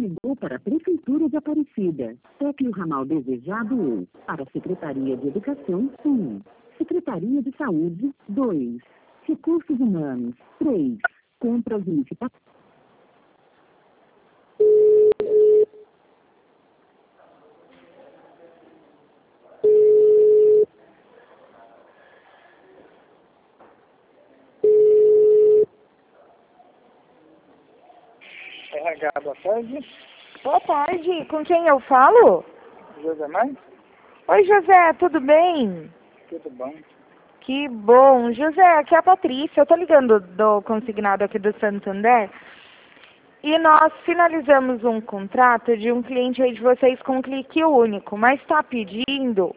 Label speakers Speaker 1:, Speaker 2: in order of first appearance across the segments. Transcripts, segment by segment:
Speaker 1: ligou para a Prefeitura de Aparecida. Toque o ramal desejado ou para a Secretaria de Educação, 1. Secretaria de Saúde, 2. Recursos Humanos, 3. Compras e licitações.
Speaker 2: RH, boa tarde.
Speaker 3: Boa tarde, com quem eu falo?
Speaker 2: José Mãe?
Speaker 3: Oi, José, tudo bem?
Speaker 2: Tudo bom?
Speaker 3: Que bom. José, aqui é a Patrícia, eu tô ligando do consignado aqui do Santander e nós finalizamos um contrato de um cliente aí de vocês com um clique único, mas está pedindo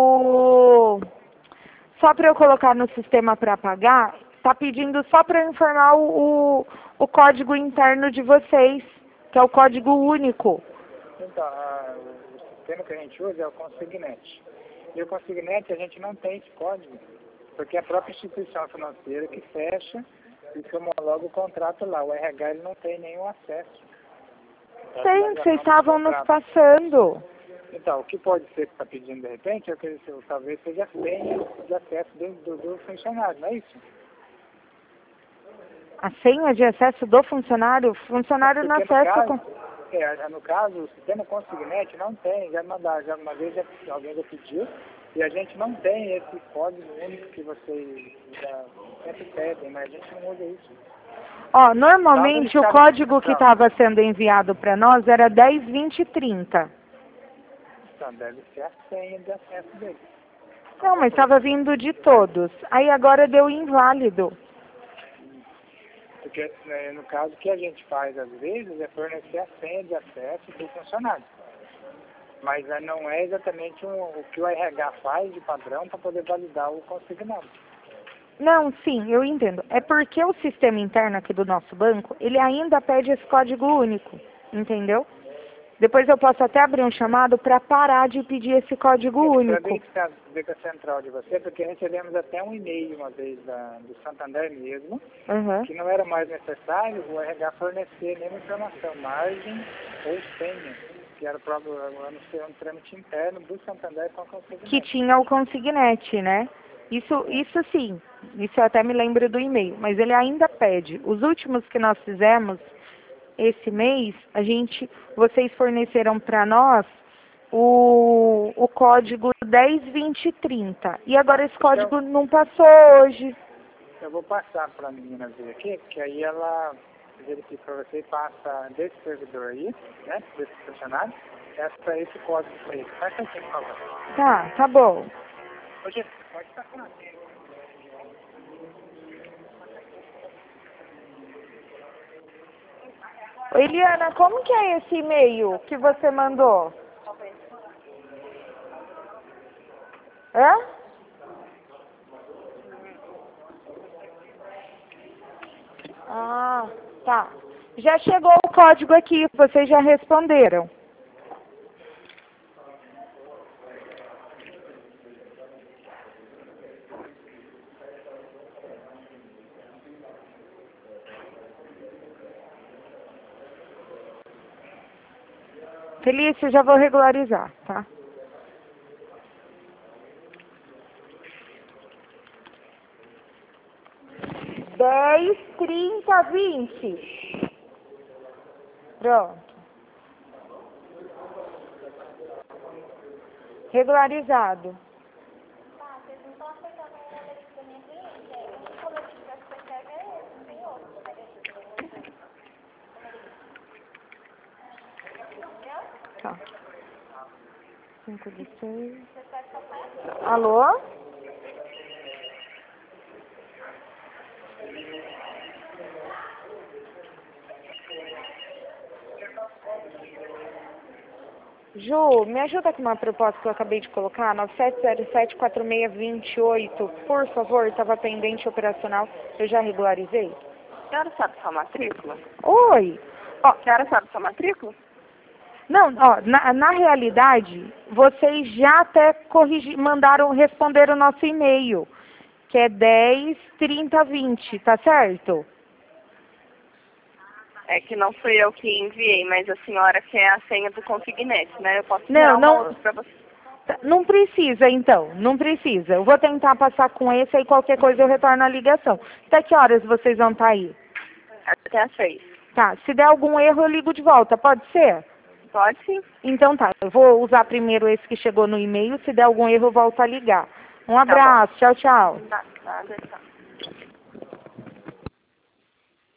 Speaker 3: só para eu colocar no sistema para pagar, está pedindo só para eu informar o código interno de vocês, que é o código único.
Speaker 2: Então, o sistema que a gente usa é o Consignet. E o Consignet a gente não tem esse código, porque é a própria instituição financeira que fecha e que homologa o contrato lá. O RH ele não tem nenhum acesso.
Speaker 3: Tem, vocês estavam nos passando.
Speaker 2: Então, o que pode ser que está pedindo de repente é que talvez seja a senha de acesso do funcionário, não é isso?
Speaker 3: A senha de acesso do funcionário? O funcionário não acessa...
Speaker 2: No caso, o sistema Consignet não tem, já uma vez alguém já pediu, e a gente não tem esse código único que vocês já sempre pedem, mas a gente não usa isso.
Speaker 3: Ó, normalmente o código que estava sendo enviado para nós era 102030.
Speaker 2: Então, deve ser a senha de acesso dele.
Speaker 3: Não, mas estava vindo de todos. Aí agora deu inválido.
Speaker 2: Porque, no caso, o que a gente faz, às vezes, é fornecer a senha de acesso do funcionário. Mas não é exatamente o que o RH faz de padrão para poder validar o consignado.
Speaker 3: Não, sim, eu entendo. É porque o sistema interno aqui do nosso banco, ele ainda pede esse código único, entendeu? Depois eu posso até abrir um chamado para parar de pedir esse código único.
Speaker 2: Para ver com a central de você, porque recebemos até um e-mail uma vez do Santander mesmo, que não era mais necessário o RH fornecer nenhuma informação, margem ou senha, que era o próprio um trâmite interno do Santander com a Consignet.
Speaker 3: Que tinha o Consignet, né? Isso sim, isso eu até me lembro do e-mail, mas ele ainda pede. Os últimos que nós fizemos esse mês, vocês forneceram para nós o código 102030. E agora esse código não passou hoje.
Speaker 2: Eu vou passar para a menina ver aqui, que aí ela verifica para você e passa desse servidor aí, né, desse funcionário, para esse código para ele. Faz aqui, por favor.
Speaker 3: Tá bom.
Speaker 2: Hoje, pode passar.
Speaker 3: Oi, Eliana, como que é esse e-mail que você mandou? Hã? Ah, tá. Já chegou o código aqui, vocês já responderam. Felícia, já vou regularizar, tá? Dez, 30, 20. Pronto. Regularizado. Tá. 5 de 6. Alô? Ju, me ajuda com uma proposta que eu acabei de colocar, 97074628, por favor, estava pendente operacional, eu já regularizei.
Speaker 4: A senhora sabe sua matrícula?
Speaker 3: Oi.
Speaker 4: A senhora sabe sua matrícula?
Speaker 3: Não, na realidade, vocês já até responderam o nosso e-mail, que é 103020, tá certo?
Speaker 4: É que não fui eu que enviei, mas a senhora quer a senha do Consignet, né? Eu posso
Speaker 3: Não,
Speaker 4: enviar
Speaker 3: não.
Speaker 4: uma outra para você.
Speaker 3: Não precisa, então. Não precisa. Eu vou tentar passar com esse, aí qualquer coisa eu retorno a ligação. Até que horas vocês vão estar aí?
Speaker 4: Até às 6.
Speaker 3: Tá. Se der algum erro, eu ligo de volta. Pode ser?
Speaker 4: Pode sim.
Speaker 3: Então tá. Eu vou usar primeiro esse que chegou no e-mail. Se der algum erro, eu volto a ligar. Um abraço. Tchau, tchau.
Speaker 4: Nada, tchau.